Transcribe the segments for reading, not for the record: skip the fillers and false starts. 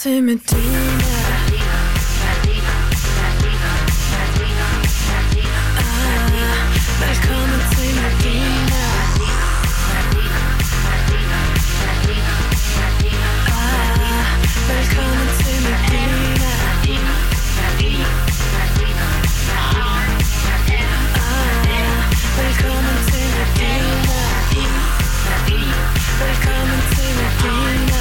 til Medina. Velkommen til Medina. Velkommen til Medina. Velkommen til Medina. Velkommen til Medina.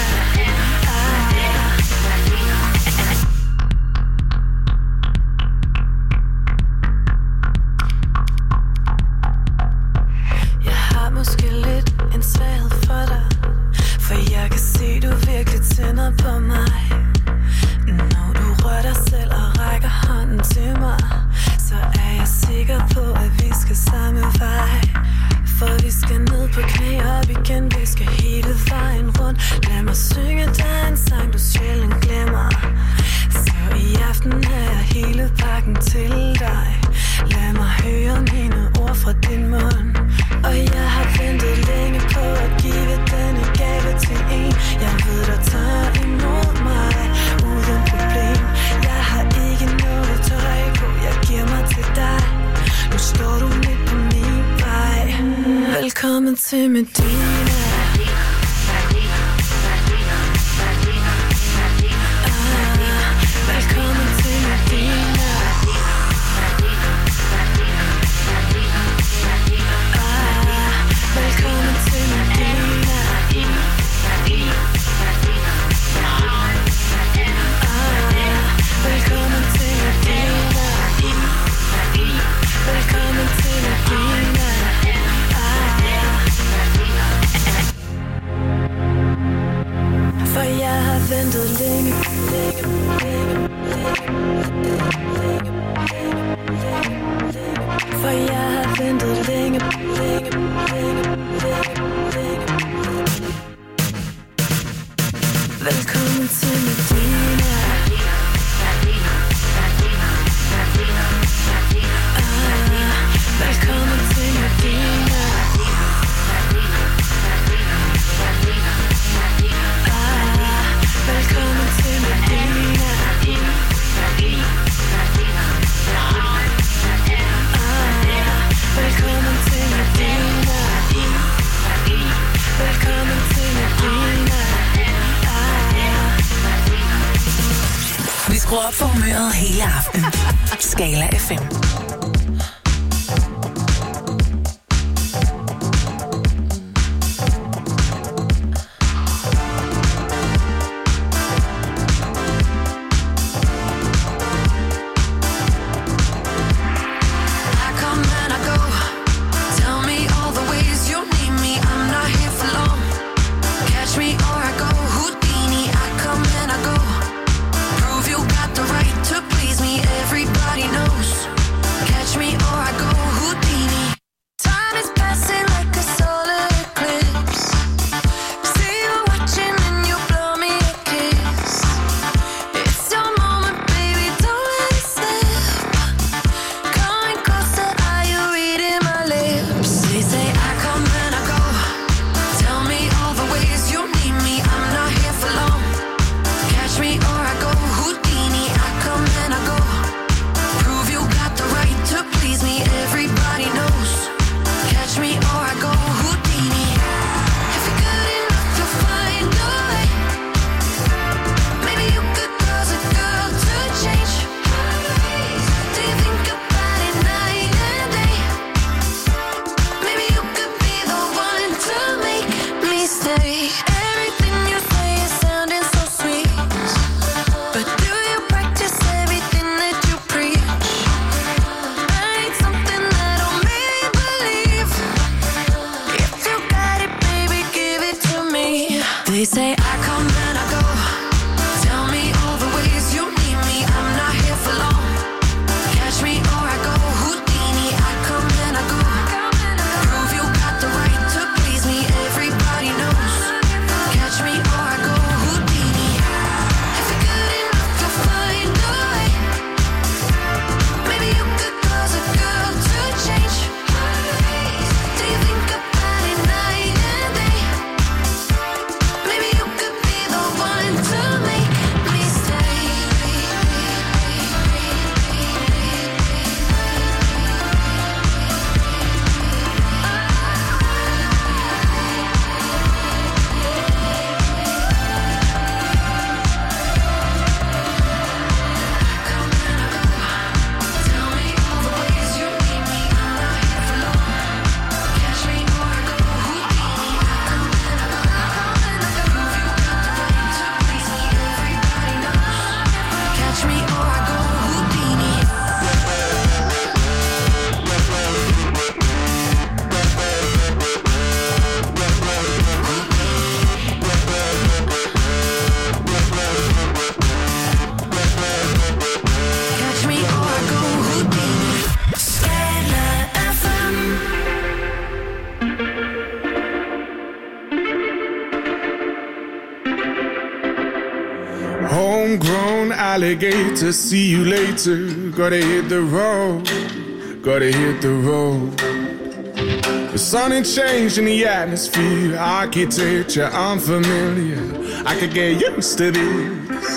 Jeg har måske lidt en svaghed for dig, for jeg kan se, du virkelig tænder på mig. Når du rører dig selv og rækker hånden til mig, så er jeg sikker på, at vi skal samme vej. For vi skal ned på knæ op igen, vi skal hele vejen rundt. Lad mig synge dig en sang, du sjældent glemmer. Så i aften er jeg hele pakken til dig. Lad mig høre mine ord fra din mund. Og jeg har ventet længe på at give denne gave til en jeg ved, der tager imod mig uden problem. Jeg har ikke noget tøj på, jeg giver mig til dig. Nu står du midt på min vej. Velkommen til Medina. Velkommen til Medina. Velkommen til Medina. Velkommen til Medina. Velkommen til Medina. For jeg har ventet længe, for jeg har ventet længe. Velkommen til Medina. Velkommen til Medina. Velkommen til Medina. Velkommen til Medina. Velkommen til Medina. Vi skruer op for humøret hele aften. Skala FM. Everybody knows on, alligator, see you later. Gotta hit the road, gotta hit the road. The sun ain't changed in the atmosphere, architecture unfamiliar. I could get used to this.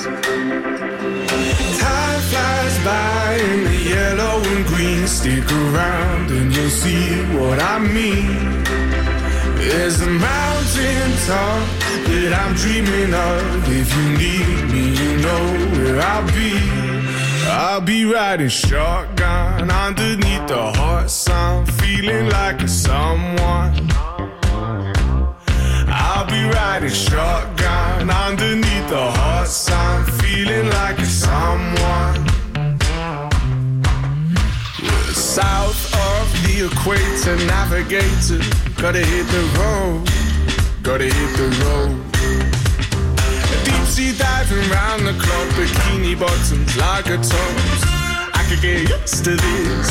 Time flies by in the yellow and green. Stick around and you'll see what I mean. There's a mountain top that I'm dreaming of. If you need me, you know where I'll be. I'll be riding shotgun underneath the hot sun, feeling like a someone. I'll be riding shotgun underneath the hot sun, feeling like a someone. South of the equator, navigator, gotta hit the road, gotta hit the road. Deep sea diving round the clock, bikini bottoms, lager tops. I could get used to this.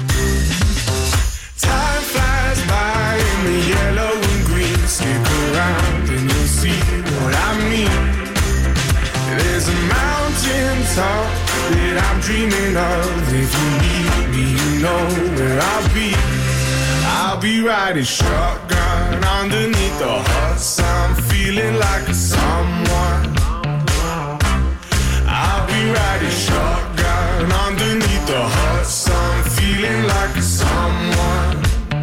Time flies by in the yellow and green. Stick around and you'll see what I mean. There's a mountain top that I'm dreaming of. If you need me, you know where I'll be. I'll be riding shotgun underneath the hot sun, feeling like a someone. I'll be riding shotgun underneath the hot sun, feeling like a someone.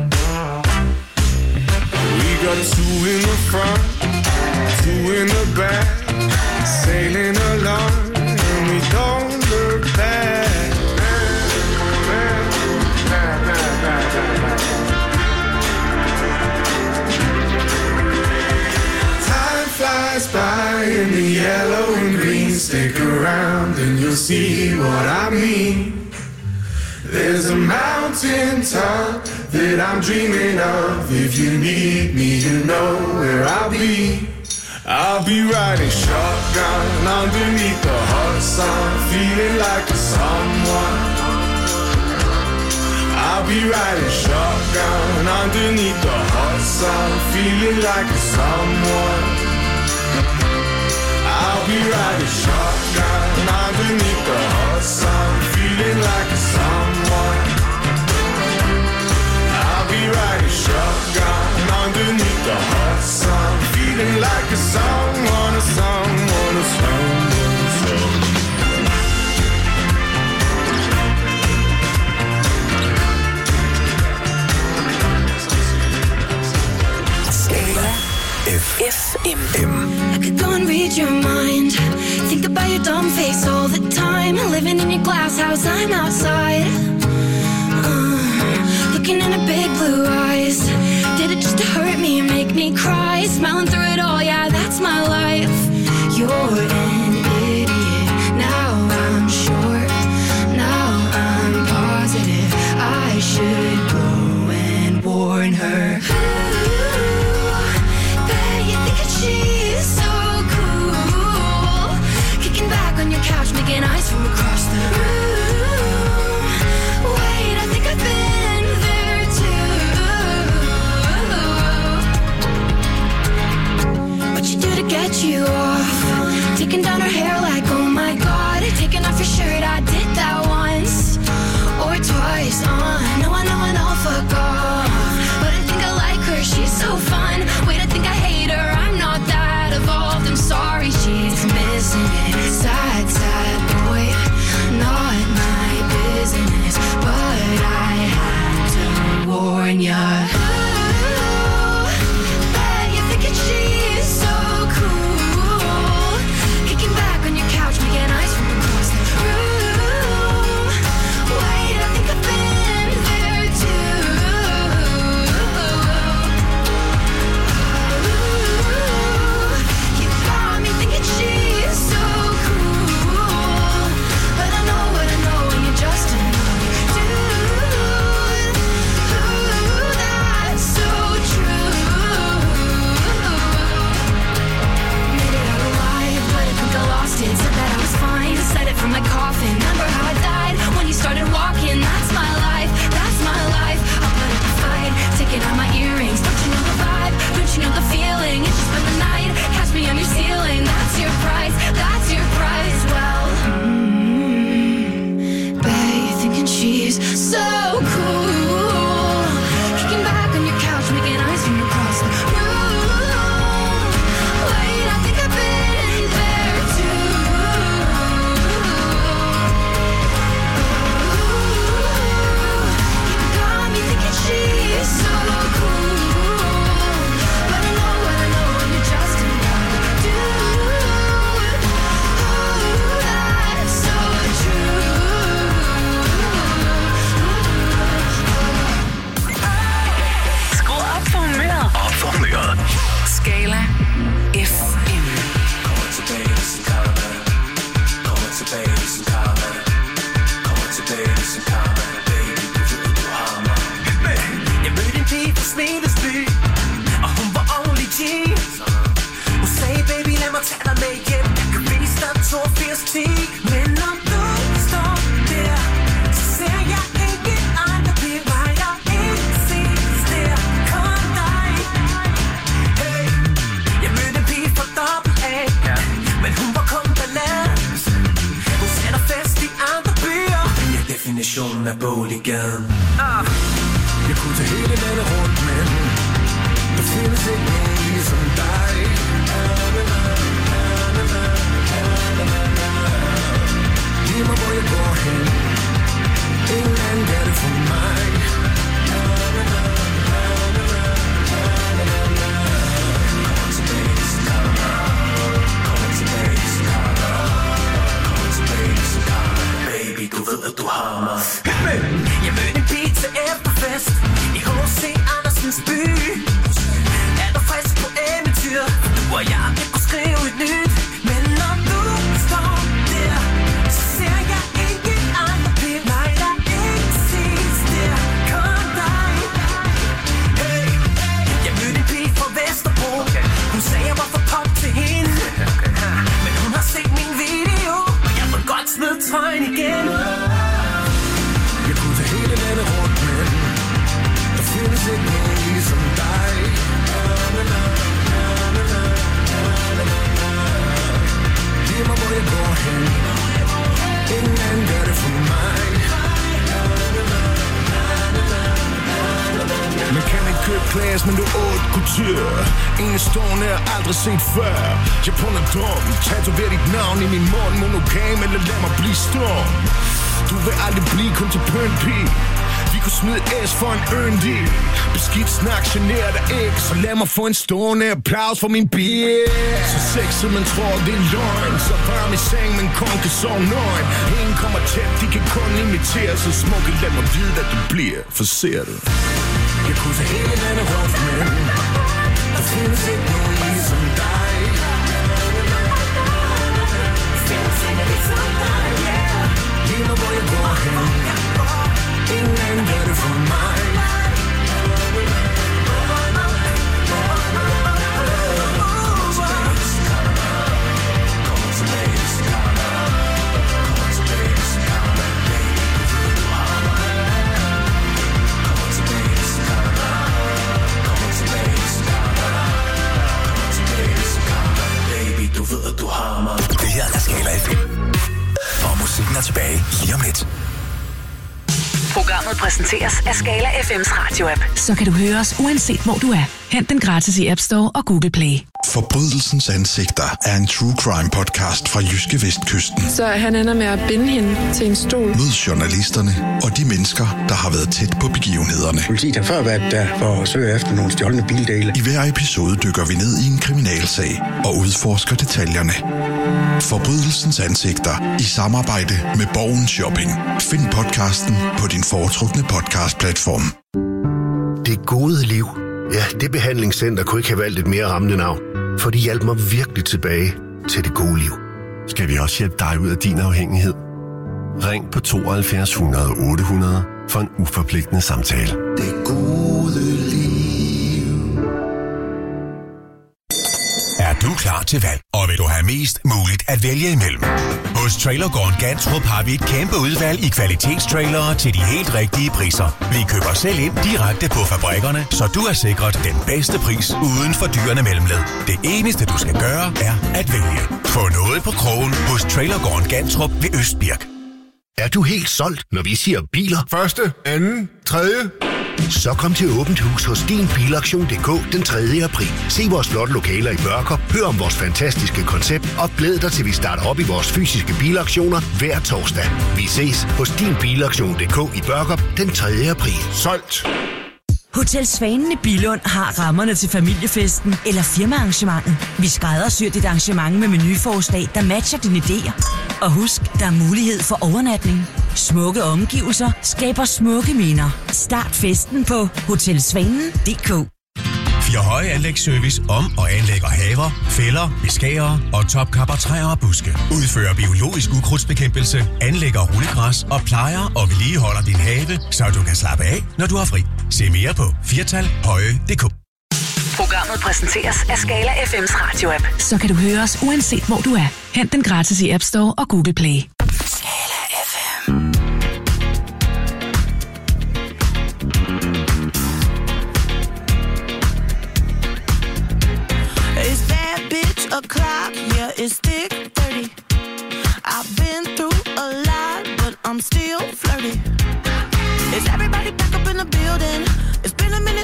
We got two in the front, two in the back, sailing along and we don't look back. Time flies by in the yellow and green. Stick around and you'll see what I mean. There's a mountain top that I'm dreaming of. If you need me, you know where I'll be. I'll be riding shotgun underneath the hot sun, feeling like a someone. I'll be riding shotgun underneath the hot sun, feeling like a someone. I'll be riding shotgun underneath the hot sun, feeling like a someone. I'll be riding shotgun underneath the hot sun, feeling like a someone, a someone, a someone, a someone. FM. I could go and read your mind, think about your dumb face all the time. Living in your glass house, I'm outside, looking in her big blue eyes. Did it just to hurt me and make me cry? Smiling through it all, yeah, that's my life. You're an idiot, now I'm sure, now I'm positive I should go and warn her. She's so cool, kicking back on your couch, making eyes from across the room. Wait, I think I've been there too. What you do to get you off? Taking down hooligan. Jeg kunne tage hele landet rundt, men der findes ikke nogen ligesom dig. Giv mig hvor jeg går hen, ingen anden gør det for mig. Du ved, at du har mig. Jeg mødte en pige til efterfest i H.C. Andersens by. Er du frisk på eventyr? Du og jeg vil kunne skrive et nyt. Men når du står der, så ser jeg ikke andre pige. Nej, der ikke ses der. Kun dig. Hey, jeg mødte en pige fra Vesterbro. Hun sagde, jeg var for pop til hende. Men hun har set min video, og jeg må godt smide trøjen igen. Jeg kunne tage hele landet rundt, men der findes ikke nogen ligesom dig. Giv mig hvor jeg går hen, ingen anden gør det for mig. Man kan ikke købe klasse, men du er haute couture. Enestående er aldrig set før. Jeg på noget dum, tatover dit navn i min mund. Monogam eller lad mig blive stum. Du vil aldrig blive kun til pønt pige. Vi kunne smide S for en ørndel. Beskidt snak, generer dig ikke. Så lad mig få en stående applaus for min bitch. Så sexet man tror det er løgn. Så varm i seng, men kun kan sove nøgen. Ingen kommer tæt, de kan kun imitere. Så smukke, lad mig vide at du bliver forsertet. Jeg kunne tage hele landet rundt, men der findes ikke nogen ligesom dig. Giv mig hvor jeg går hen, ingen anden gør det for mig. Du ved, at du har mig. Det her er Skala FM. Og musikken er tilbage lige om lidt. Programmet præsenteres af Skala FM's radio-app. Så kan du høre os uanset hvor du er. Hent den gratis i App Store og Google Play. Forbrydelsens ansigter er en true crime podcast fra Jyske Vestkysten. Så han ender med at binde hende til en stol. Mød journalisterne og de mennesker, der har været tæt på begivenhederne. Politiet har før været der for at søge efter nogle stjålne bildele. I hver episode dykker vi ned i en kriminalsag og udforsker detaljerne. Forbrydelsens ansigter i samarbejde med Borgen Shopping. Find podcasten på din foretrukne podcastplatform. Det gode liv. Ja, det behandlingscenter kunne ikke have valgt et mere rammende navn. For de hjalp mig virkelig tilbage til det gode liv. Skal vi også hjælpe dig ud af din afhængighed? Ring på 72 100 800 for en uforpligtende samtale. Det gode liv. Er du klar til valg, og vil du have mest muligt at vælge imellem? Hos Trailergården Gantrup har vi et kæmpe udvalg i kvalitetstrailere til de helt rigtige priser. Vi køber selv ind direkte på fabrikkerne, så du er sikret den bedste pris uden fordyrende mellemled. Det eneste du skal gøre er at vælge. Få noget på krogen hos Trailergården Gantrup ved Østbirk. Er du helt solgt, når vi siger biler? Første, anden, tredje. Så kom til åbent hus hos dinbilaktion.dk den 3. april. Se vores flotte lokaler i Børkop, hør om vores fantastiske koncept og glæd dig til vi starter op i vores fysiske bilaktioner hver torsdag. Vi ses hos dinbilaktion.dk i Børkop den 3. april. Solgt! Hotel Svanen i Billund har rammerne til familiefesten eller firmaarrangementet. Vi skræddersyr dit arrangement med menuforslag, der matcher dine idéer. Og husk, der er mulighed for overnatning. Smukke omgivelser skaber smukke minder. Start festen på hotelsvanen.dk. Fire Høje Anlægsservice om og anlægger haver, fælder, beskærer og topkapper træer og buske. Udfører biologisk ukrudtsbekæmpelse, anlægger rullegræs og plejer og vedligeholder din have, så du kan slappe af, når du har fri. Se mere på firtalhøje.dk. Programmet præsenteres af Skala FM's radio-app. Så kan du høre os uanset hvor du er. Hent den gratis i App Store og Google Play. Skala FM. It's that bitch o'clock, yeah, it's thick 30. I've been through a lot, but I'm still flirty.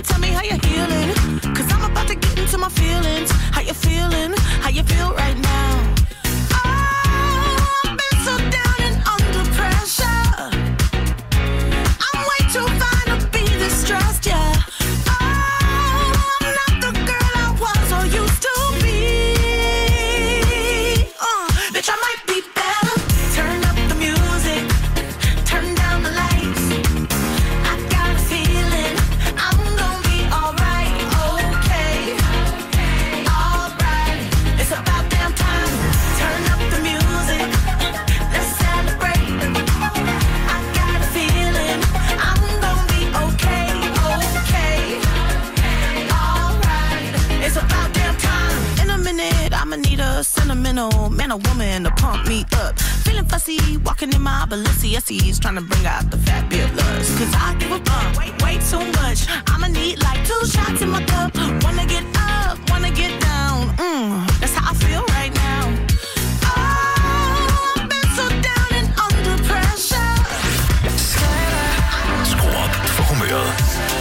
tell me how you're healing. Cause I'm about to get into my feelings. How you feeling? How you feel right now? Oh, I've been so down and under pressure. I'm way too fine to be this stressed, yeah. Bitch, I might be better. Turn up the music, turn down the lights. I got a feeling I'm gonna be alright, okay, alright. It's about damn time. Turn up the music, let's celebrate. I got a feeling I'm gonna be okay, alright. It's about damn time. In a minute, I'ma need a sentimental man or woman to pump me up. Feeling fussy, walking in my Balenciennes, trying to bring out the fat beard lust. Cause I give a fuck, way too much. I'ma need like 2 shots in my cup. Wanna get up, wanna get down. That's how I feel right now. Oh, I've been so down and under pressure. Skru op for humøret.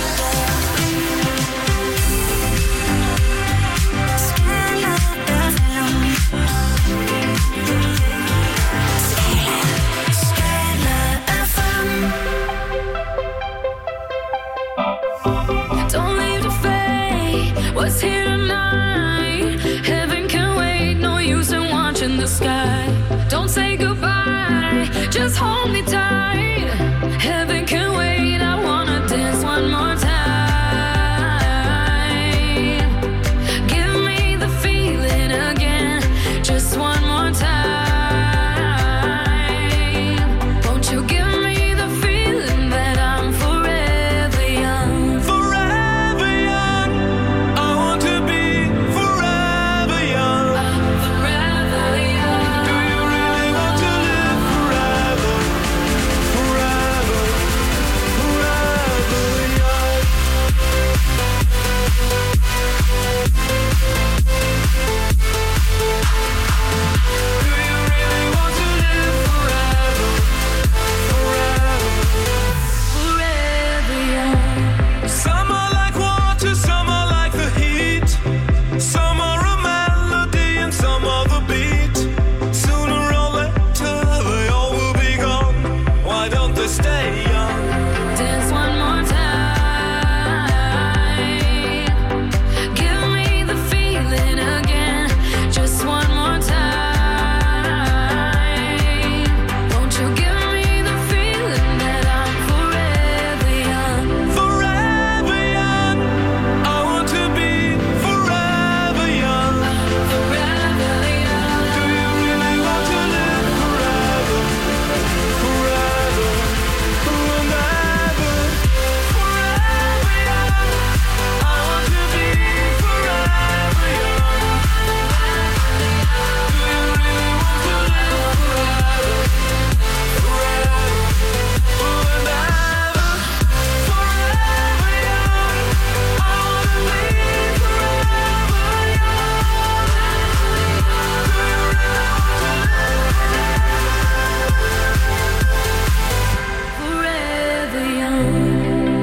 Don't leave the fate. What's here tonight? Heaven can wait. No use in watching the sky. Don't say goodbye. Just hold me tight. Heaven can wait. I wanna dance one more time. Give me the feeling again. Just one more time. Won't you give me the feeling that I'm forever young? Forever young. I want to be forever young. Forever young. Do you really want to live forever? Forever, forever young. Do you really want to live forever? Forever. Forever young. Some are like water, some are like the heat. Some are a melody and some are the beat. Sooner or later they all will be gone. Why don't they stay young? Dance one more time. Give me the feeling again. Just one more time. Won't you give me the feeling that I'm forever young? Forever young. I want to be forever young. Forever young. Do you really want to live forever? Forever, forever, forever young. I want to be forever young. Do you really want to live forever? Forever, forever, forever young. I want to be forever young. Forever young.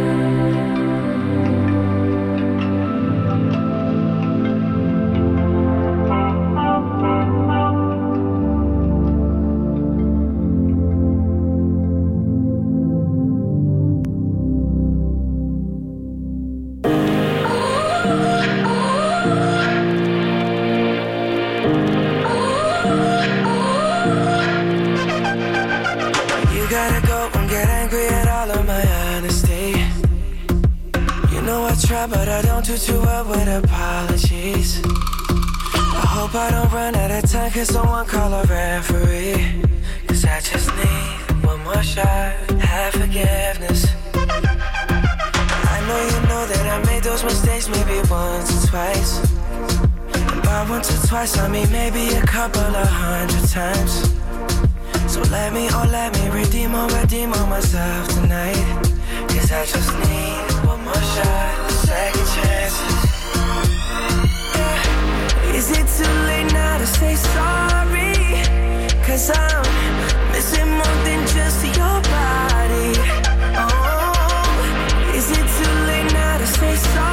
You gotta go and get angry at all of my honesty. You know I try, but I don't do too well with apologies. I hope I don't run out of time, cause someone call a referee. Cause I just need one more shot, have forgiveness. I know you know that I made those mistakes maybe once or twice. And by once or twice I mean maybe a couple of 100 times. So let me redeem on myself tonight. Cause I just need one more shot, second chances. Yeah. Is it too late now to say sorry? Cause I'm missing more than just your body. Oh, is it too late now to say sorry?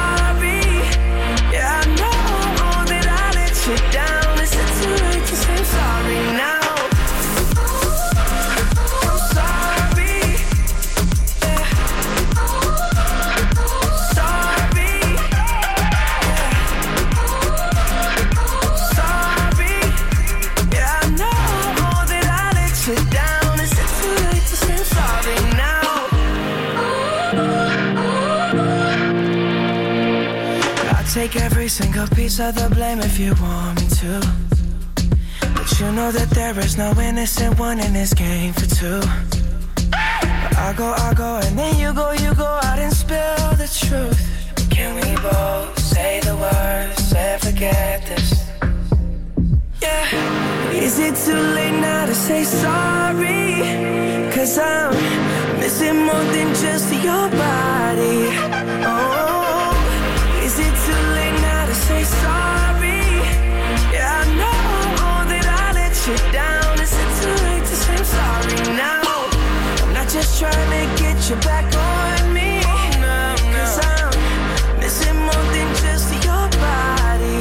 Take every single piece of the blame if you want me to. But you know that there is no innocent one in this game for two. But I go, and then you go out and spill the truth. Can we both say the words and forget this? Yeah. Is it too late now to say sorry? 'Cause I'm missing more than just your body. Oh, is it too late now to say sorry? Yeah, I know that I let you down. Is it too late to say I'm sorry now? I'm not just trying to get you back on me. 'Cause I'm missing more than just your body.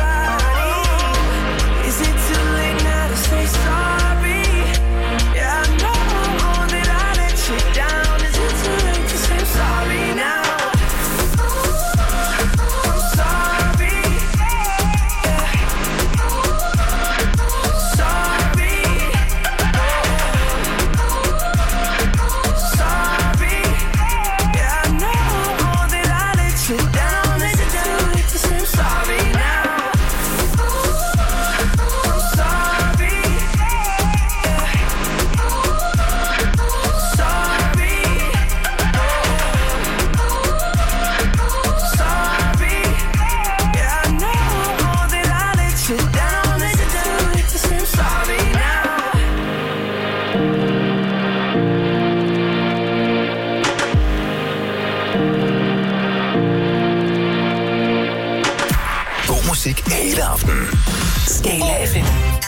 Is it too late now to say sorry? Yeah, I know that I let you down. Is it too late to say I'm sorry now? Hele aftenen. Skala FM.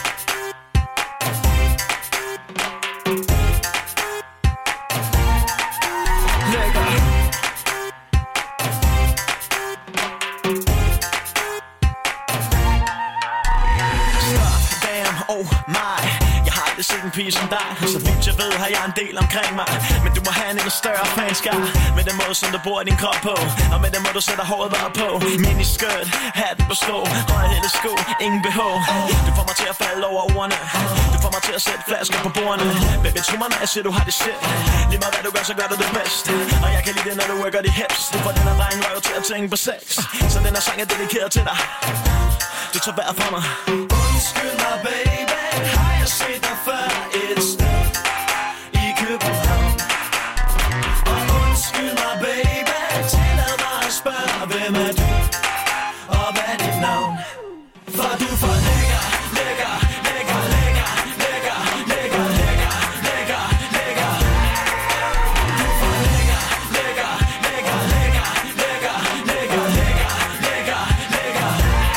Pige som dig, så vidt jeg ved har jeg en del omkring mig. Men du må have en endnu større fanskar. Med den måde som du bor din krop på, og med den måde du sætter håret bare på. Miniskirt, hat på sko, høje hætte sko, ingen BH. Du får mig til at falde over ordene. Du får mig til at sætte flasker på bordene. Baby, tro mig når jeg siger du har det shit. Lige meget hvad du gør, så gør du det bedst. Og jeg kan lide det når du worker de hips. Du får den her dreng røv til at tænke på sex. Så den her sang er dedikeret til dig. Du tager vejret fra mig. Undskyld mig baby, har jeg set dig før et sted i København? Og undskyld mig baby, tillad mig at spørge, hvem er du? Og hvad er dit navn? For du er for lækker, lækker, lækker, lækker, lækker, lækker, lækker, lækker, lækker. Du er for lækker, lækker, lækker, lækker, lækker, lækker, lækker, lækker, lækker.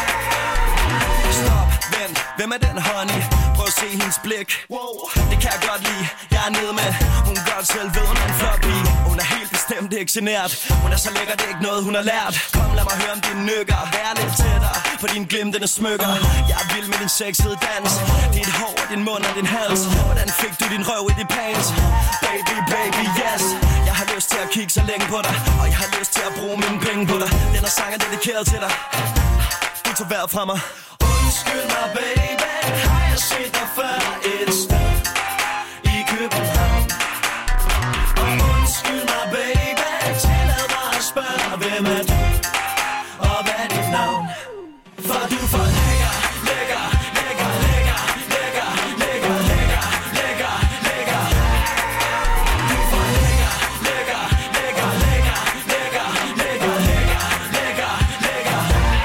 Stop, vent, hvem er den honey? Prøv at se hendes blik. Wow, det kan jeg godt lide. Jeg er nede med, hun godt selv ved, hun er en flot pige. Hun er helt bestemt ikke genert. Hun er så lækker, det er ikke noget, hun har lært. Kom, lad mig høre om dine nykker. Vær lidt tættere på dine glimtende smykker. Jeg er vild med din sexede dans. Dit hår, din mund og din hals. Hvordan fik du din røv i de pants? Baby, baby, yes. Jeg har lyst til at kigge så længe på dig. Og jeg har lyst til at bruge mine penge på dig. Den her sang er dedikeret til dig. Du tager vejret fra mig. Undskyld mig baby, har jeg set dig før et sted i København? Og undskyld mig baby, tillad mig at spørge, hvem er du? Og hvad er dit navn? For du er for lækker, lækker, lækker, lækker, lækker, lækker, lækker, lækker, lækker. Du er for lækker, lækker, lækker, lækker, lækker, lækker, lækker, lækker, lækker.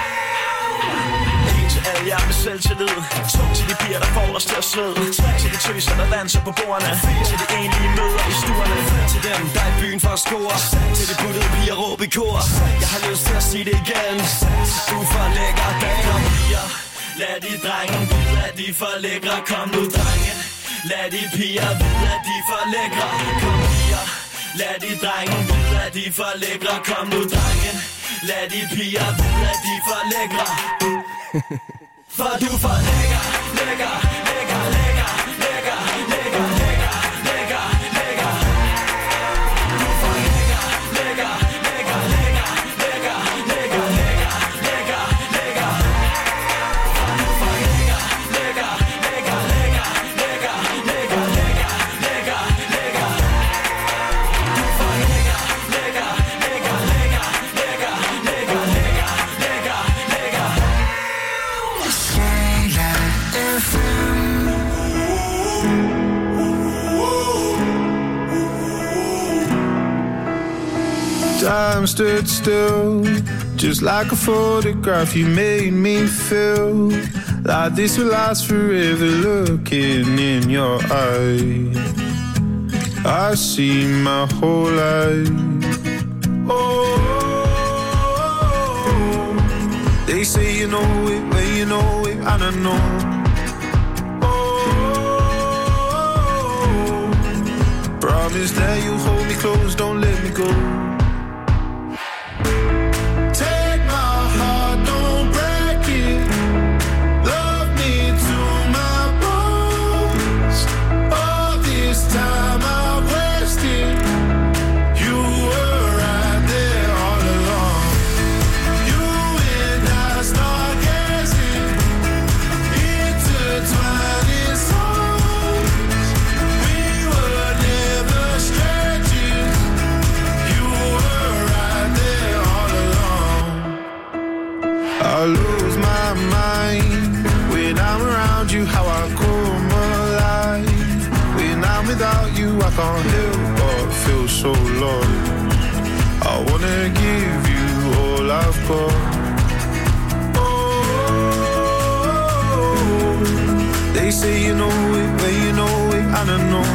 En til alle jer med selvtillid. To til de piger der får os til at svede. Til de tøser der danser på bordene. Til de enlige møder i stuerne. Til dem der er i byen for at score. Til de puttede piger råb i kor. Jeg har lyst til at sige det igen. Du er for lækker, damer piger. Lad de drenge vide at de er for lækre. Kom nu drenge. Lad de piger vide at de er for lækre. Kom piger. Lad de drenge vide at de er for lækre. Kom nu drenge. Lad de piger vide at de er for lækre. For du er for lækker, lækker, lækker, lækker, lækker, lækker, lækker, lækker, lækker. Du er for lækker, lækker, lækker, lækker, lækker, lækker, lækker, lækker, lækker. For du er for lækker, lækker, lækker, lækker, lækker, lækker, lækker, lækker, lækker. Du er for lækker, lækker, Time stood still, just like a photograph. You made me feel like this will last forever. Looking in your eyes, I see my whole life. Oh, they say you know it when you know it, and I know. Oh, promise that you hold me close, don't let me go. I lose my mind when I'm around you, how I come alive. When I'm without you, I can't help but feel so lost. I wanna give you all I've got. Oh, they say you know it when you know it, and I know.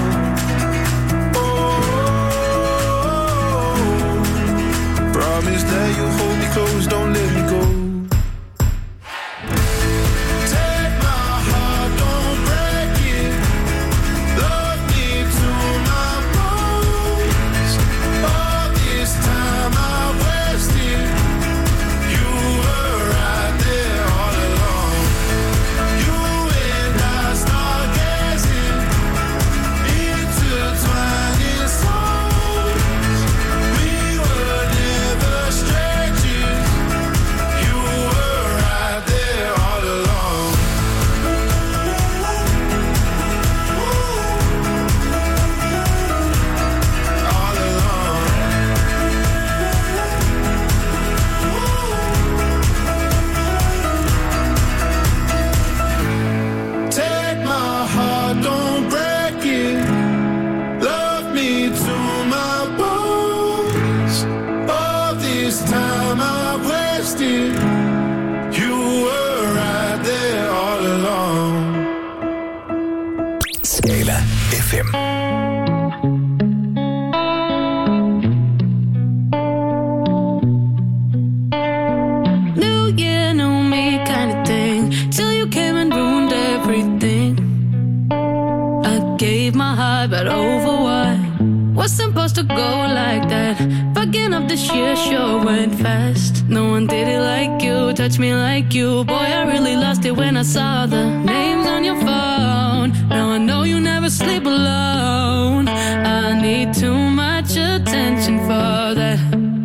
Oh, promise that you'll hold me close, don't let me go. Me like you, boy, I really lost it when I saw the names on your phone. Now I know you never sleep alone. I need too much attention for that.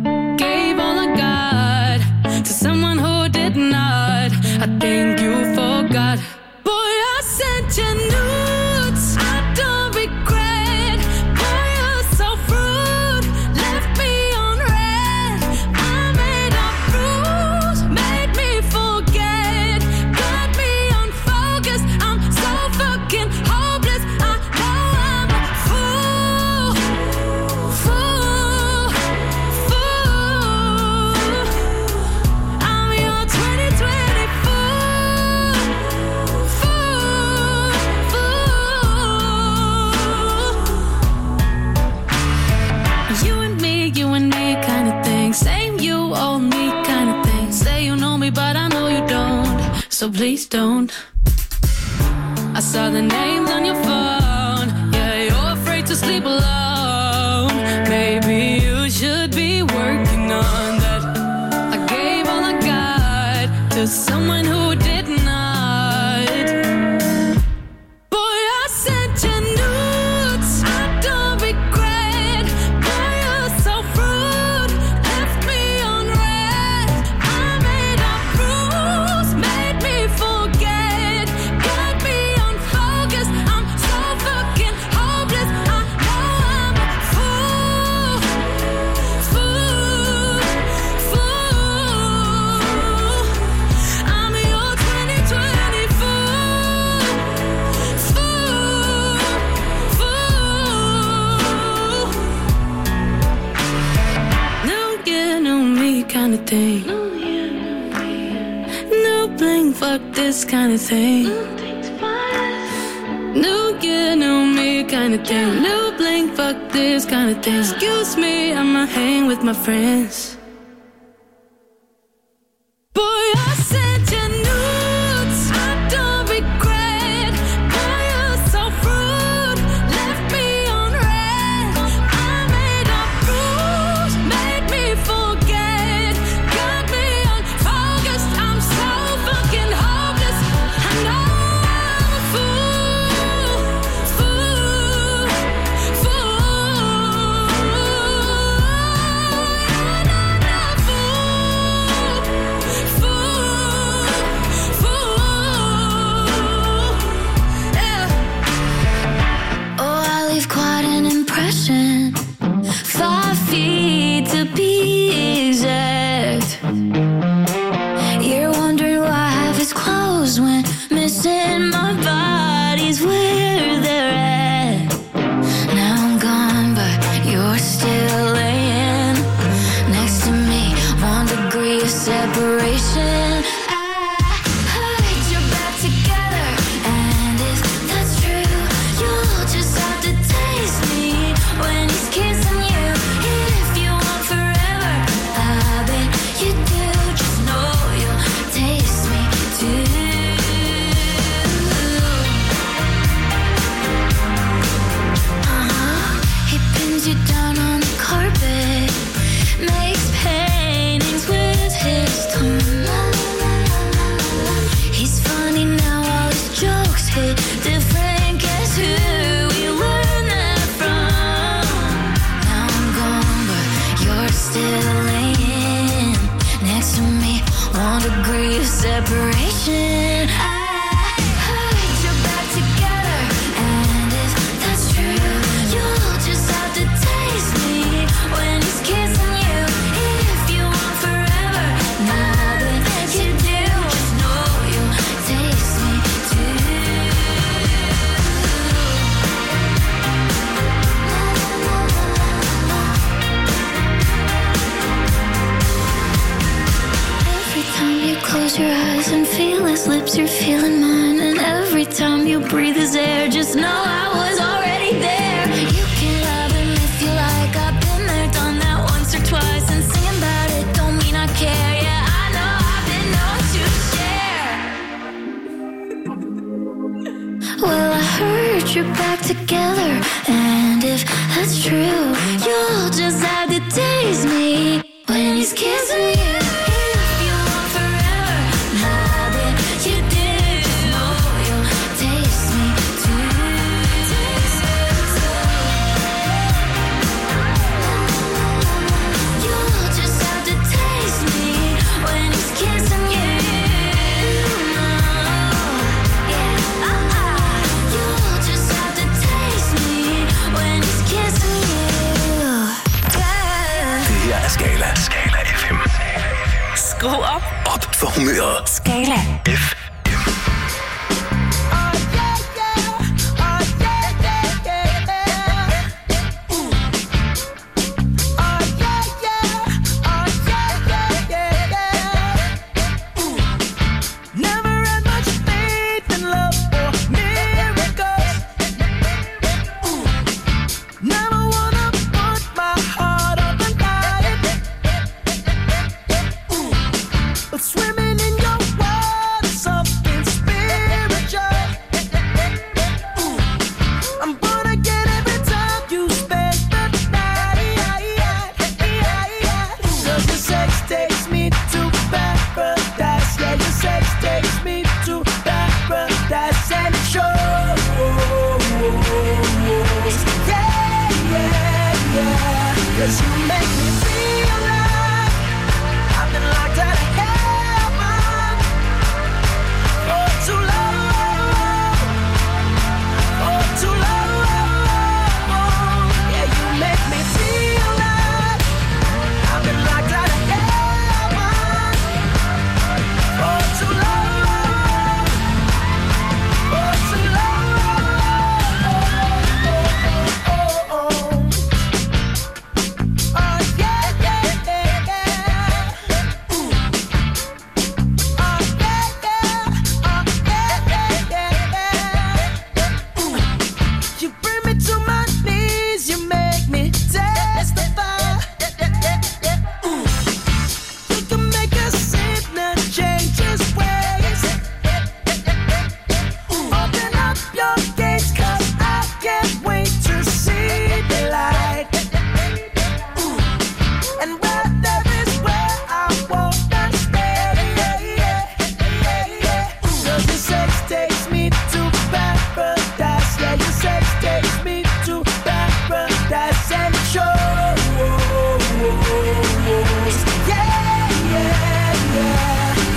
Gave all I got to someone who did not. I think you forgot. Boy, I sent you nudes. I don't regret. Boy, you're so rude. Left me on red. I made up rules. Made me forget. Got me unfocused. I'm so fucking hopeless. I know I'm a fool. Fool. Fool. I'm your 2020 fool. Fool. Fool. You and me kind of thing. Same you, old me kind of thing. Say you know me, but I know you don't. So please don't. I saw the names on your phone. Yeah, you're afraid to sleep alone. Maybe you should be working on that. I gave all I got to someone who did not. Boy, I sent you nudes. I don't regret. Boy, you're so rude. Left me on red. I made up rules. Made me forget. Got me unfocused. I'm so fucking hopeless. I know I'm a fool. Fool. Fool. I'm your kind of thing. New bling, fuck this kind of thing. New year, new me kind of thing. New bling, fuck this kind of thing. Excuse me, I'ma hang with my friends. Boy, I sent you nudes, I don't regret. Boy, you're so rude, left me on red. I made up rules, made me forget. Got me unfocused, I'm so fucking hopeless. I know I'm a fool, fool, fool. Oh, I leave quite an impression. 5 feet to be exact. You're wondering why half is closed when missing my body's where they're at. Now I'm gone, but you're still laying next to me. 1 degree of separation. I heard you're back together, and if that's true, you'll just have to taste me when he's kissing you. If you want forever, I bet you do. Just know you'll taste me too. He pins you down on the carpet, makes paintings with his tongue. He's funny now, all his jokes hit different. Guess who we learned that from? Now I'm gone, but you're still laying next to me. 1 degree of separation. I heard you're back together, and if that's true, you'll just have to taste me when he's kissing you. If you want forever, now that you do, just know you'll taste me too. Every time you close your eyes and feel his lips, you're feeling mine. And every time you breathe his air, just know I was already there. You can love him if you like. I've been there, done that once or twice. And singing about it don't mean I care. Yeah, I know I've been known to share. Well, I heard you're back together, and if that's true, you'll just have to taste me when he's kissing you. If you want forever, now that you do, know you'll taste me too. You'll just have to taste me when he's kissing you. You'll just have to taste me when he's kissing you. Det her er Skala. Skala FM. Skru op. Op for humøret. Skala FM. Never had much faith in love or miracles. Never wanna put my heart up and line. But swimming in your water, some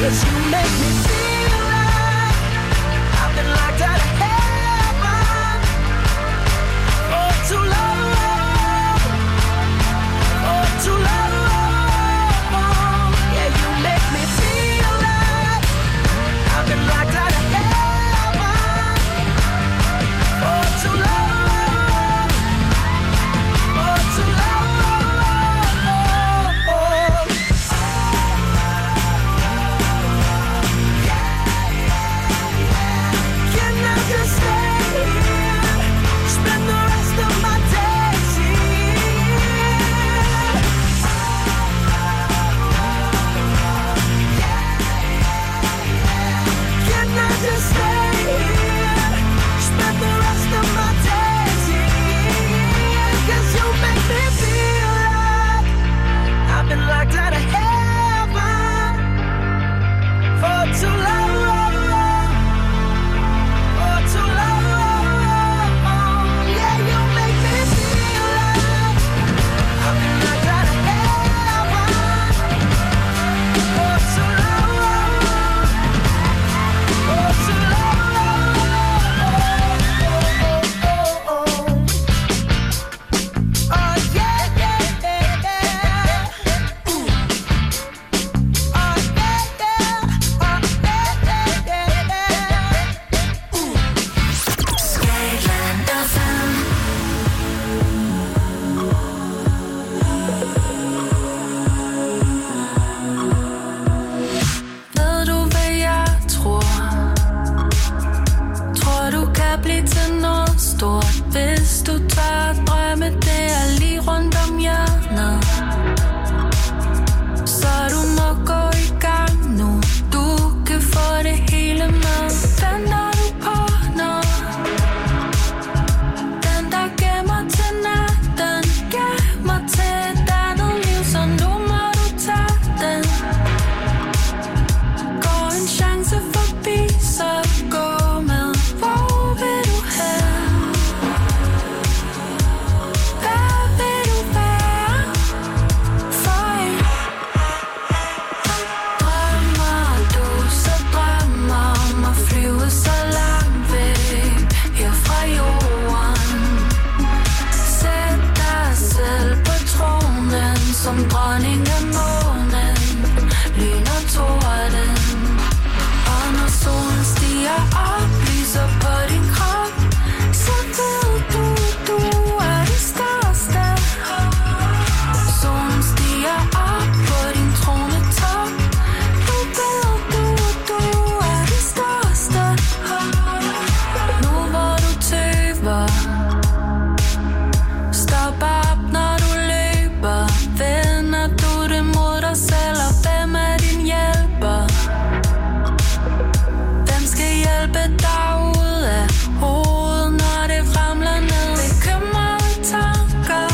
'cause you make me feel like I've been locked out of heaven for too long, for too long. Yeah, you make me feel like I've been locked out of heaven for too long, for too long. Locked out of heaven for too long, for too long. Yeah, you make me feel like I've been locked out of heaven for too long, for too long. Oh yeah, yeah, yeah, yeah. Ved du hvad jeg tror? Tror du kan blive til noget stort, hvis du tør drømme, det er lige rundt om hjørnet. Så du må gå i gang nu, du kan få det hele med. Venter du på noget? Den der gemmer til natten, gemmer til et andet liv, så nu må du tage den. Går en chance forbi, så gå med. Hvor vil du hen? Hvad vil du være for en? Drømmer du, så drømmer om at flyve så langt væk her fra jorden. Sæt dig selv på tronen som dronning af månen, lyn og torden. Og når solen stiger op, lyser på din krop, så ved du, du er det største. Solen stiger op på din tronetop, nu ved du, du er det største. Nu hvor du tøver, stop op når du løber. Vender du det mod dig selv, og hvem er din hjælper? Hvem skal hjælpe dig ud af hovedet, når det ramler ned? Bekymrede tanker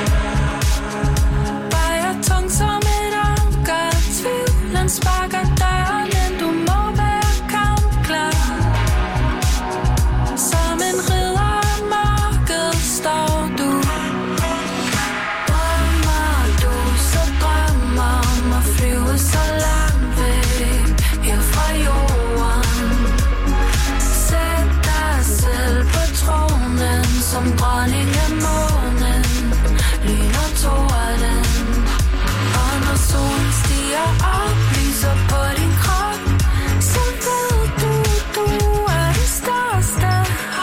vejer tungt som et anker. Tvivlen sparker døren, men du må være kampklar. Som en ridder af mørket står du. Drømmer du, så drømmer om at flyve så langt væk her fra jorden. Sæt dig selv på tronen som dronning af månen, lyn og torden. Og når solen stiger op, lyser på din krop, så ved du, du er det største.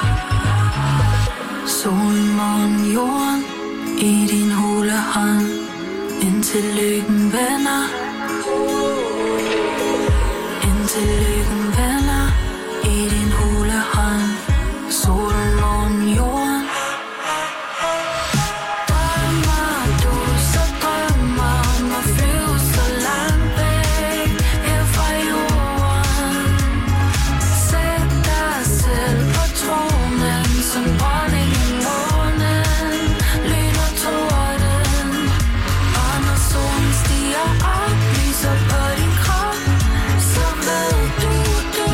Solen, månen, jorden i din hule hånd, indtil lykken vender. Indtil lykken vender i din hule hånd. Solen, månen, jorden. Drømmer du, så drømmer om at flyve så langt væk her fra jorden. Sæt dig selv på tronen som dronning af månen, lyn og torden. Og når solen stiger op, lyser på din krop, så ved du, du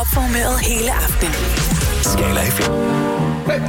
topformeret hele aftenen. Skala FM. Hey.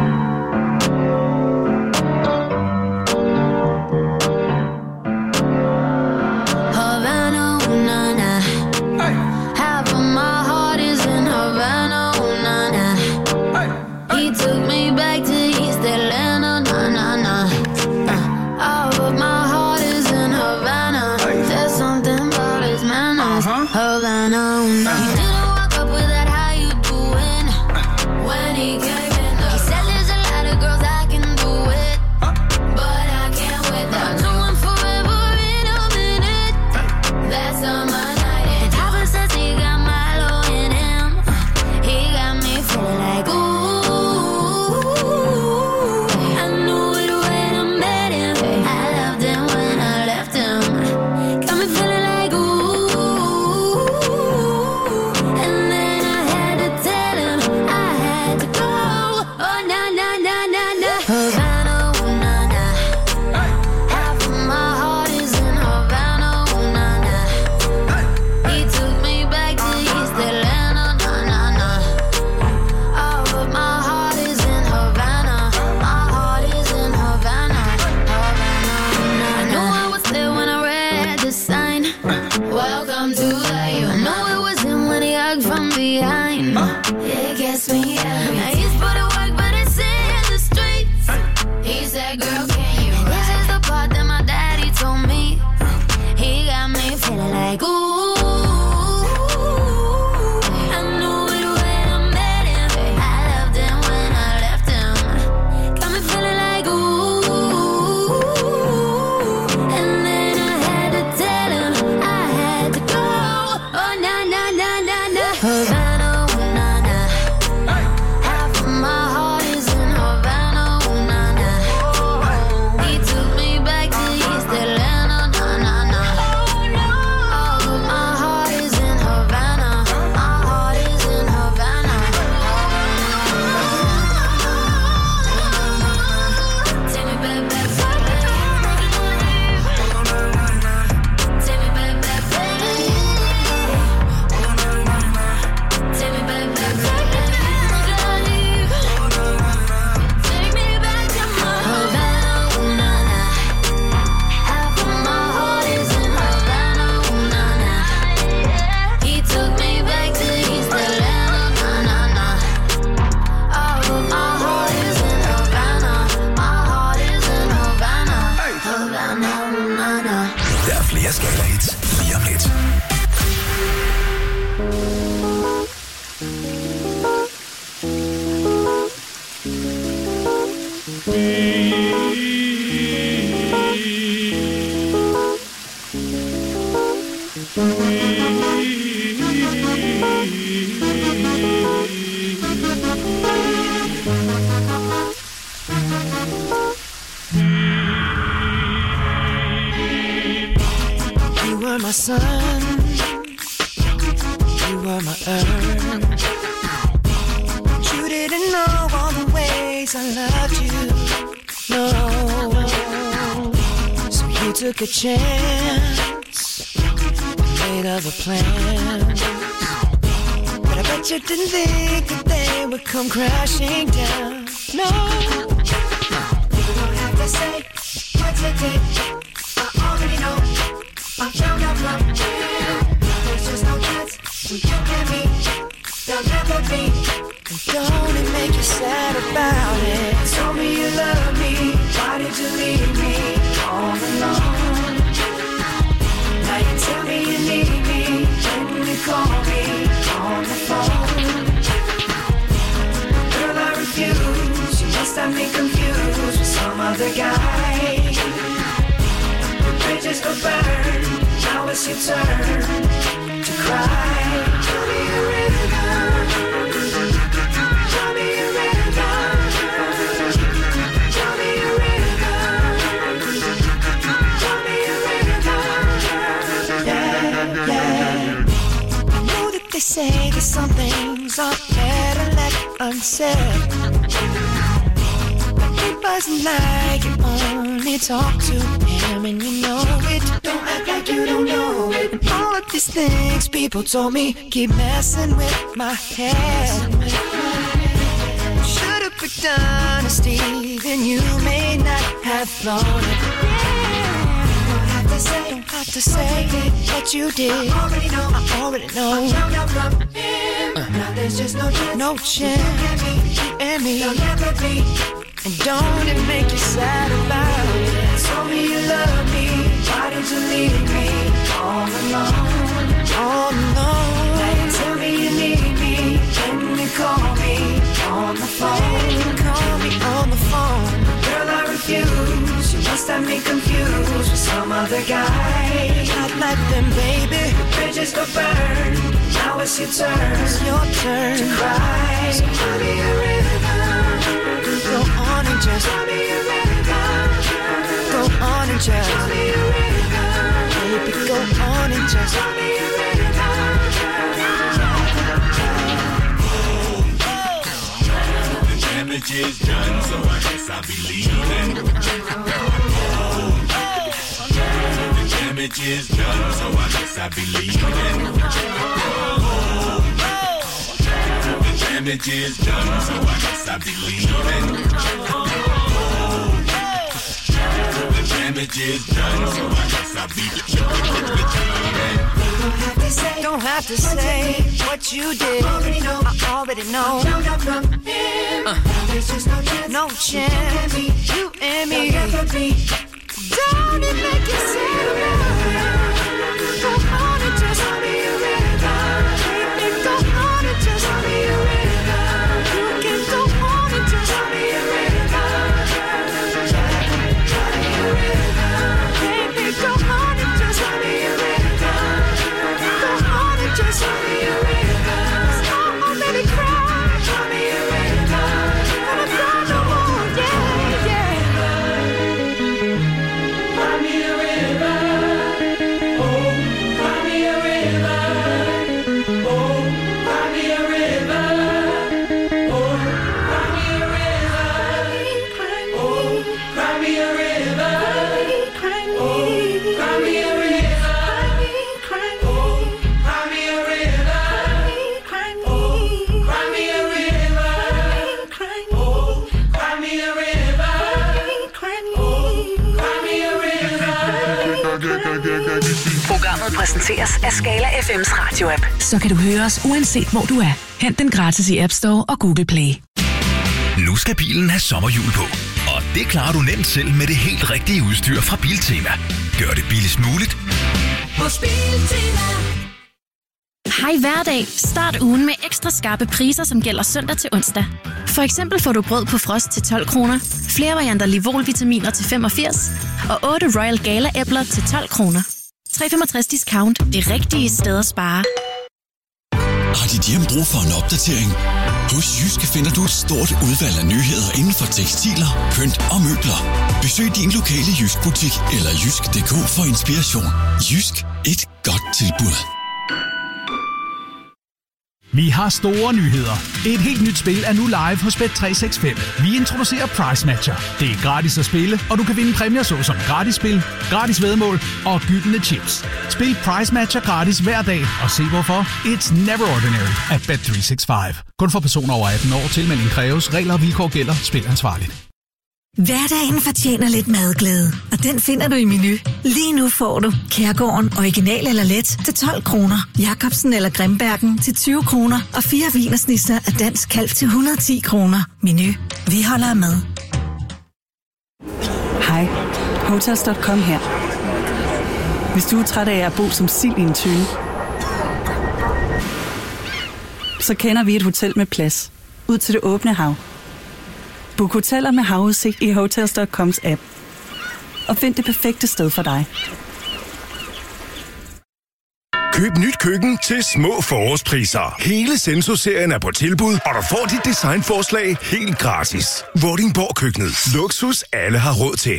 My sun, you were my earth. You didn't know all the ways I loved you, no. So you took a chance, made other plans. But I bet you didn't think that they would come crashing down, no. You don't have to say what you did, I already know. I found out love, there's just no chance when you and me, there'll never be. And don't it make you sad about it? Told me you love me, why did you leave me all alone? Now you tell me you need me, when you call me on the phone. Girl, I refuse, you must have me confused with some other guy. Bridges go burn, now it's your turn to cry. Tell me a rhythm, tell me a rhythm, tell me a rhythm, tell me a rhythm, yeah, yeah. I know that they say that some things are better left unsaid. It wasn't like you only talk to him and you know it. Don't act like you don't know it. All of these things people told me keep messing with my head. Should've picked honesty, then you may not have thought it. Don't have to say what you did. I already know. Now there's just no chance. You and me. And don't it make you sad about it? Told me you love me. Why did you leave me all alone? All alone. Now you tell me you need me. Can you call me on the phone? Call me on the phone. Girl, I refuse. You must have me confused with some other guy. Not like them, baby. The bridges go burn. Now it's your turn. It's your turn to cry. So tell me a river. Go on and just tell me a river. Go on and just tell me a river. Baby, go on and just tell me a river. The damage is done, so I guess I'll be leaving. The damage is done, so I guess I'll be leaving. The damage is done, so I guess I'll be leaving. The damage is done, so I guess I'll be leaving. Don't have to say what you did. I already know. There's just no chance. You and me. Don't it make you sad? Go on and just tell me a river. Go on and just tell me a river. You can go on and just tell me a river. Baby, go on and just tell me a river. Go on and just tell me a river. Oh, baby, cry. Tell me a river. Never cry no more. Yeah, yeah. Cry me a river. Oh, cry me a river. Oh, cry me a river. Oh, cry me a river. Oh, cry me a river. Oh, cry me a river. Oh, cry me a river. Oh, cry me a river. Oh, cry me a river. Oh, cry me a river. Programmet præsenteres af Skala FM's radio-app. Så kan du høre os uanset hvor du er. Hent den gratis i App Store og Google Play. Nu skal bilen have sommerhjul på. Og det klarer du nemt selv med det helt rigtige udstyr fra Biltema. Gør det billigst muligt. Hos Biltema. Hej hverdag. Start ugen med ekstra skarpe priser, som gælder søndag til onsdag. For eksempel får du brød på frost til 12 kroner, flere varianter Livol-vitaminer til 85 og 8 Royal Gala-æbler til 12 kroner. 365 discount. Det rigtige sted at spare. Har dit hjem brug for en opdatering? Hos Jysk finder du et stort udvalg af nyheder inden for tekstiler, pynt og møbler. Besøg din lokale Jysk-butik eller jysk.dk for inspiration. Jysk. Et godt tilbud. Vi har store nyheder. Et helt nyt spil er nu live hos Bet365. Vi introducerer Price Matcher. Det er gratis at spille, og du kan vinde præmier såsom gratis spil, gratis væddemål og gyldne chips. Spil Price Matcher gratis hver dag, og se hvorfor. It's never ordinary at Bet365. Kun for personer over 18 år. Tilmelding kræves. Regler og vilkår gælder. Spil ansvarligt. Hverdagen fortjener lidt madglæde, og den finder du i Menu. Lige nu får du Kærgården original eller let til 12 kroner, Jacobsen eller Grimbergen til 20 kroner og 4 wienersnitzer af dansk kalv til 110 kroner. Menu. Vi holder med. Hej, Hotels.com her. Hvis du er træt af at bo som sild i en tønde, så kender vi et hotel med plads ud til det åbne hav. Book hoteller med havudsigt i Hotels.coms app. Og find det perfekte sted for dig. Køb nyt køkken til små forårspriser. Hele Senso-serien er på tilbud, og du får dit designforslag helt gratis. Vordingborg Køkkenet. Luksus alle har råd til.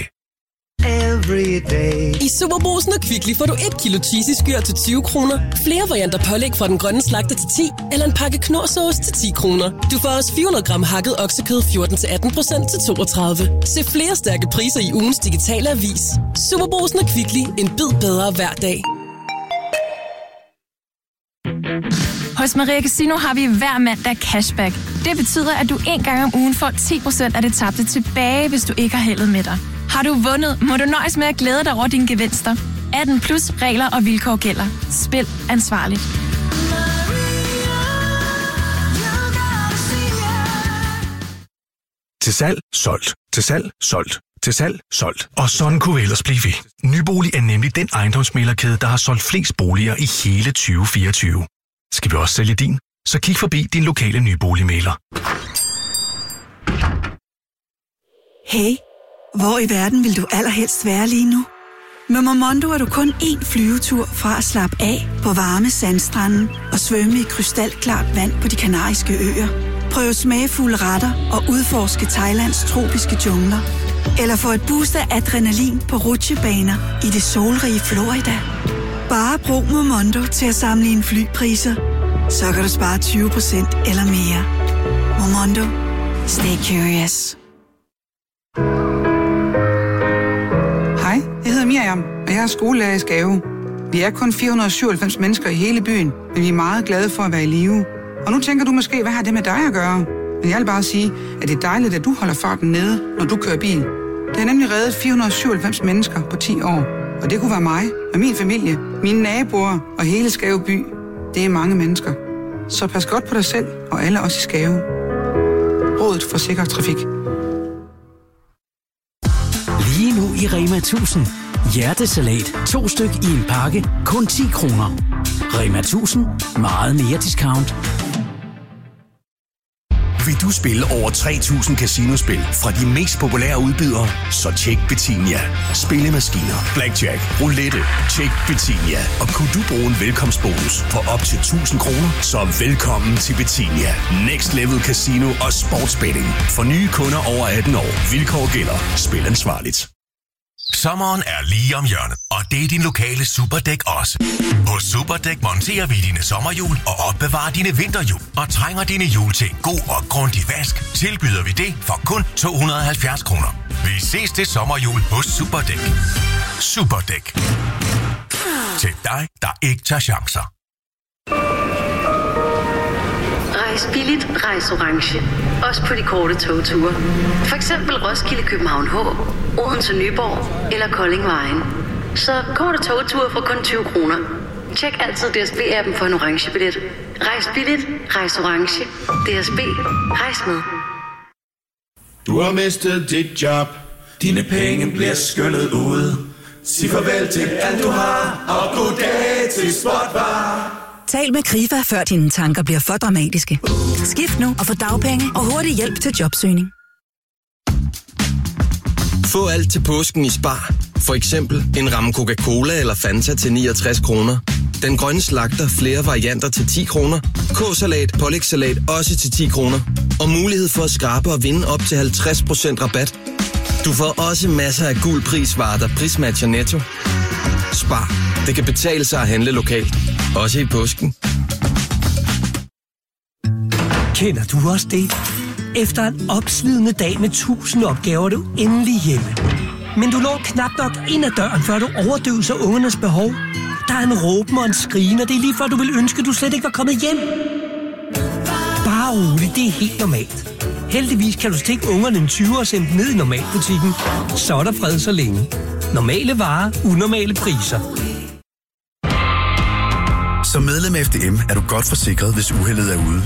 I Superbrugsen og Kvickly får du 1 kilo cheesy skyr til 20 kroner, flere varianter pålæg fra den grønne slagter til 10, eller en pakke knorrsauce til 10 kroner. Du får også 400 gram hakket oksekød 14-18% til 32. Se flere stærke priser i ugens digitale avis. Superbrugsen og Kvickly. En bid bedre hver dag. Hos Maria Casino har vi hver mandag cashback. Det betyder, at du en gang om ugen får 10% af det tabte tilbage, hvis du ikke har heldet med dig. Har du vundet, må du nøjes med at glæde dig over dine gevinster. 18 plus regler og vilkår gælder. Spil ansvarligt. Til salg, solgt. Til salg, solgt. Til salg, solgt. Og sådan kunne vi ellers blive ved. Nybolig er nemlig den ejendomsmæglerkæde, der har solgt flest boliger i hele 2024. Skal vi også sælge din? Så kig forbi din lokale nyboligmægler. Hey, hvor i verden vil du allerhelst være lige nu? Med Momondo er du kun én flyvetur fra at slappe af på varme sandstrande og svømme i krystalklart vand på de Kanariske Øer. Prøv smagfulde retter og udforske Thailands tropiske jungler. Eller få et boost af adrenalin på rutsjebaner i det solrige Florida. Bare brug Momondo til at sammenligne flypriser. Så kan du spare 20% eller mere. Momondo. Stay curious. Hej, jeg hedder Miriam, og jeg er skolelærer i Skave. Vi er kun 497 mennesker i hele byen, men vi er meget glade for at være i live. Og nu tænker du måske, hvad har det med dig at gøre? Men jeg vil bare sige, at det er dejligt, at du holder farten nede, når du kører bil. Det har nemlig reddet 497 mennesker på 10 år. Og det kunne være mig og min familie, mine naboer og hele Skave by. Det er mange mennesker. Så pas godt på dig selv og alle os i Skave. Rådet for sikker trafik. Lige nu i Rema 1000. Hjertesalat 2 styk i en pakke. Kun 10 kroner. Rema 1000. Meget mere discount. Vil du spille over 3.000 casinospil fra de mest populære udbydere? Så tjek Betinia. Spillemaskiner, blackjack, roulette. Tjek Betinia. Og kunne du bruge en velkomstbonus på op til 1.000 kroner? Så velkommen til Betinia. Next Level Casino og Sportsbetting. For nye kunder over 18 år. Vilkår gælder. Spil ansvarligt. Sommeren er lige om hjørnet, og det er din lokale Superdæk også. Hos Superdæk monterer vi dine sommerhjul og opbevarer dine vinterhjul. Og trænger dine hjul til en god og grundig vask, tilbyder vi det for kun 270 kroner. Vi ses til sommerhjul hos Superdæk. Superdæk. Til dig, der ikke tager chancer. Rejs billigt, rejs orange. Også på de korte togture. For eksempel Roskilde, København H, Odense, Nyborg eller Kolding Vejen. Så korte togture for kun 20 kroner. Tjek altid DSB-appen for en orange billet. Rejs billigt, rejs orange. DSB, rejs med. Du har mistet dit job. Dine penge bliver skyllet ud. Sig farvel til alt du har, og goddag til Spotbar. Tal med Krifa, før dine tanker bliver for dramatiske. Skift nu og få dagpenge og hurtig hjælp til jobsøgning. Få alt til påsken i Spar. For eksempel en ramme Coca-Cola eller Fanta til 69 kroner. Den grønne slagter flere varianter til 10 kroner. K-salat, pålægssalat også til 10 kroner. Og mulighed for at skrabe og vinde op til 50% rabat. Du får også masser af gul prisvarer, der prismatcher Netto. Spar. Det kan betale sig at handle lokalt. Også i påsken. Kender du også det? Efter en opslidende dag med 1000 opgaver, er du endelig hjemme. Men du når knap nok ind ad døren, før du overdøver ungernes behov. Der er en råben og en skrigen, og det er lige før du vil ønske, at du slet ikke var kommet hjem. Bare roligt, det er helt normalt. Heldigvis kan du stikke ungerne en 20 og sende dem ned i Normalbutikken. Så er der fred så længe. Normale varer, unormale priser. Som medlem af FDM er du godt forsikret, hvis uheldet er ude.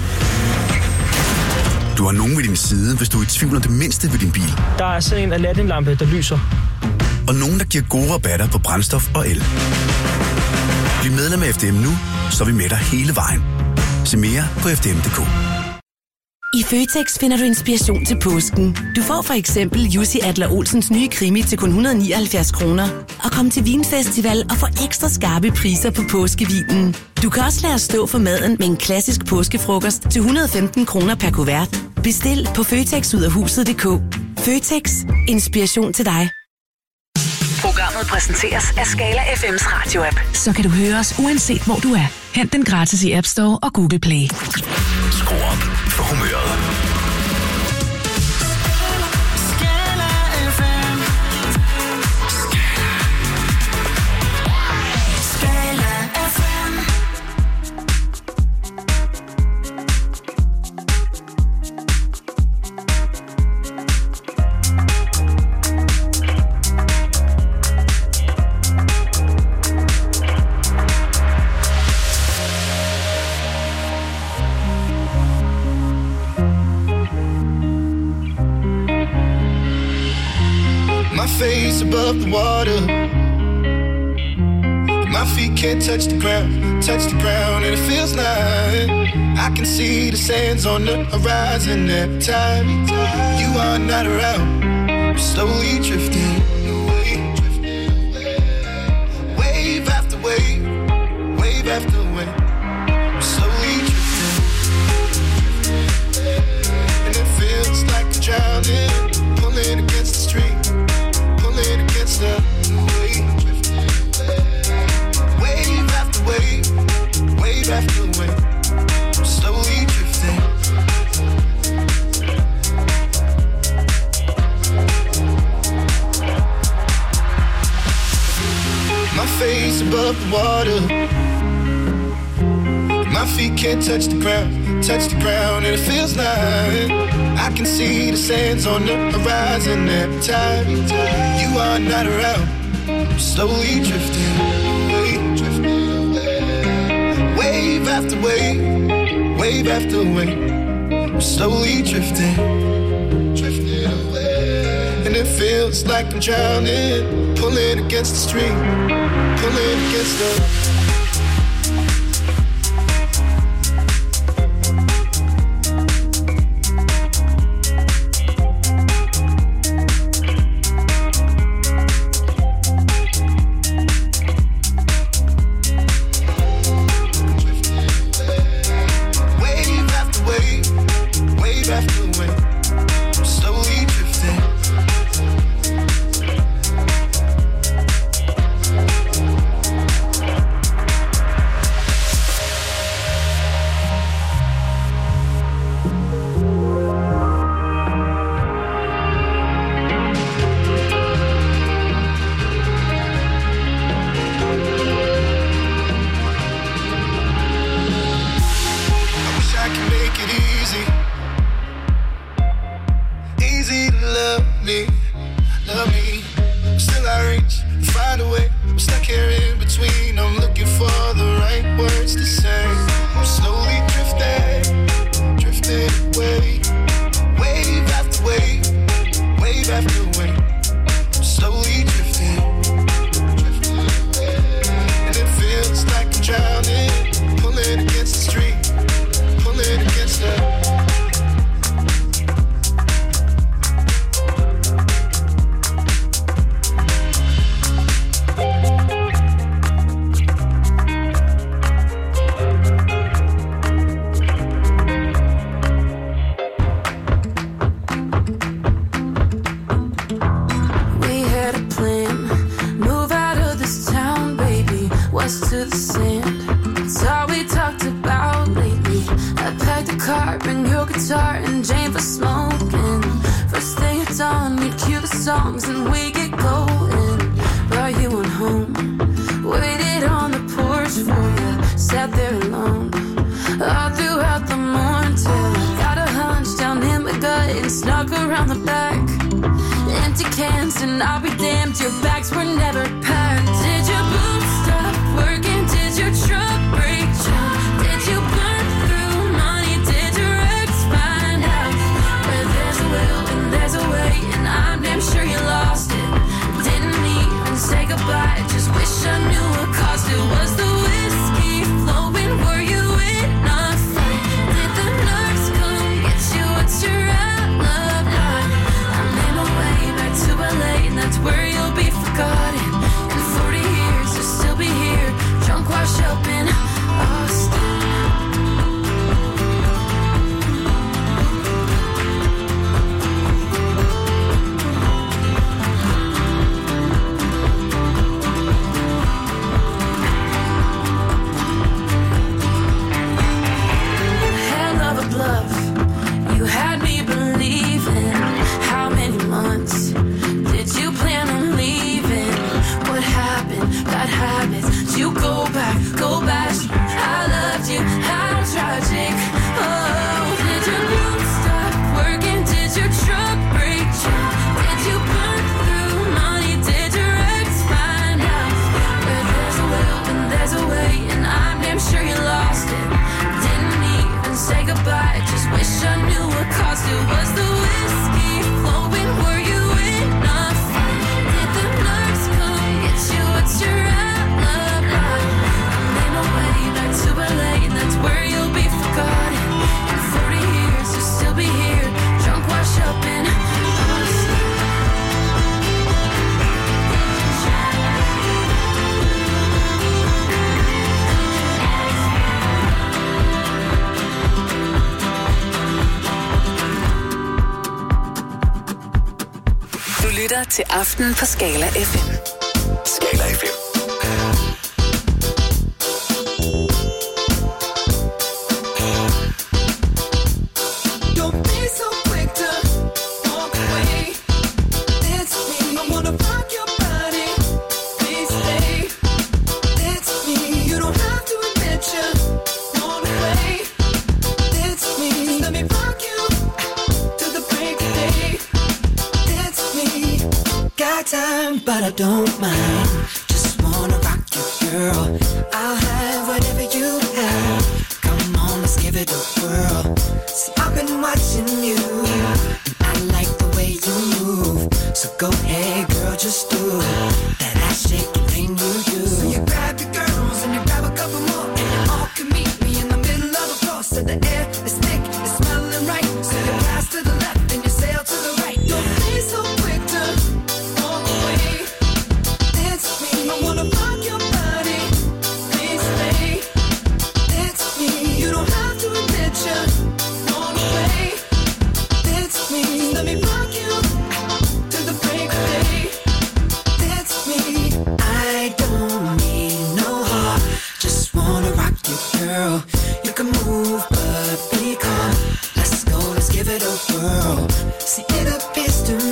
Du har nogen ved din side, hvis du er i tvivl om det mindste ved din bil. Der er sådan en Aladdin-lampe, der lyser. Og nogen, der giver gode rabatter på brændstof og el. Bliv medlem af FDM nu, så er vi med dig hele vejen. Se mere på fdm.dk. I Føtex finder du inspiration til påsken. Du får for eksempel Jussi Adler Olsens nye krimi til kun 179 kroner. Og kom til Vinfestival og få ekstra skarpe priser på påskevinen. Du kan også lade os stå for maden med en klassisk påskefrokost til 115 kroner per kuvert. Bestil på føtexudafhuset.dk. Føtex. Inspiration til dig. Programmet præsenteres af Skala FM's radio-app. Så kan du høre os uanset hvor du er. Hent den gratis i App Store og Google Play. Skru op for humøret. above the water. My feet can't touch the ground, and it feels like I can see the sands on the horizon every time you are not around. I'm slowly drifting away, wave after wave, wave after wave. I'm slowly drifting, and it feels like I'm drowning, pulling against the stream, pulling against the wave. Wave after wave, wave after wave, I'm slowly drifting. My face above the water. My feet can't touch the ground, and it feels like I can see the sands on the horizon every time you are not around. I'm slowly drifting away, wave after wave, wave after wave. I'm slowly drifting away, and it feels like I'm drowning, pulling against the stream, pulling against the. Was the whiskey flowing? Were you enough? Did the til Aften på Skala FM. Skala FM. Time, but I don't mind. Just wanna rock you, girl. I'll have whatever you have. Come on, let's give it a whirl. See, I've been watching you, and I like the way you move. So go ahead, girl, just do that ass shaking thing you do. So you grab your girls and you grab a couple more, and you all can meet me in the middle of the floor. So the air is thick, it's smelling right. So you pass to the left and you sail to the right. Don't be so quick to I wanna rock your body, please stay. It's me, you don't have to admit you're on the way. It's me, let me rock you to the break of day. It's me, I don't need no heart, just wanna rock you, girl. You can move, but be calm. Let's go, let's give it a whirl. See, it appears to